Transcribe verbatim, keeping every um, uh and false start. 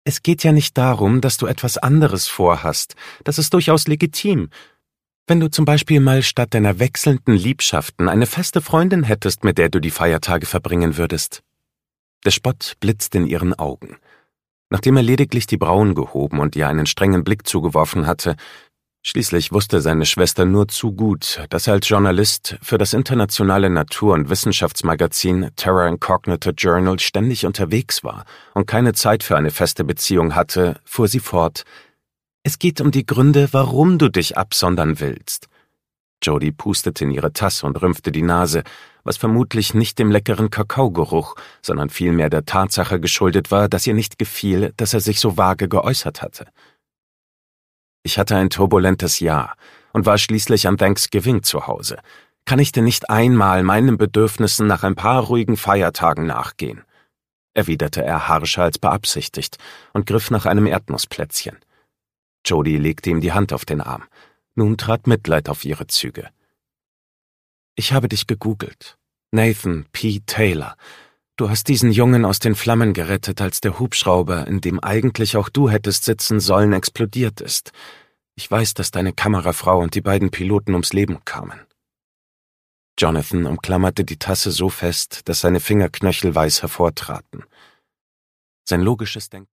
Es geht ja nicht darum, dass du etwas anderes vorhast. Das ist durchaus legitim. Wenn du zum Beispiel mal statt deiner wechselnden Liebschaften eine feste Freundin hättest, mit der du die Feiertage verbringen würdest. Der Spott blitzt in ihren Augen. Nachdem er lediglich die Brauen gehoben und ihr einen strengen Blick zugeworfen hatte, schließlich wusste seine Schwester nur zu gut, dass er als Journalist für das internationale Natur- und Wissenschaftsmagazin Terra Incognita Journal ständig unterwegs war und keine Zeit für eine feste Beziehung hatte, fuhr sie fort: »Es geht um die Gründe, warum du dich absondern willst.« Jody pustete in ihre Tasse und rümpfte die Nase, was vermutlich nicht dem leckeren Kakaogeruch, sondern vielmehr der Tatsache geschuldet war, dass ihr nicht gefiel, dass er sich so vage geäußert hatte. »Ich hatte ein turbulentes Jahr und war schließlich an Thanksgiving zu Hause. Kann ich denn nicht einmal meinen Bedürfnissen nach ein paar ruhigen Feiertagen nachgehen?« erwiderte er harscher als beabsichtigt und griff nach einem Erdnussplätzchen. Jody legte ihm die Hand auf den Arm. Nun trat Mitleid auf ihre Züge. »Ich habe dich gegoogelt. Nathan P. Taylor. Du hast diesen Jungen aus den Flammen gerettet, als der Hubschrauber, in dem eigentlich auch du hättest sitzen sollen, explodiert ist. Ich weiß, dass deine Kamerafrau und die beiden Piloten ums Leben kamen.« Jonathan umklammerte die Tasse so fest, dass seine Fingerknöchel weiß hervortraten. Sein logisches Denken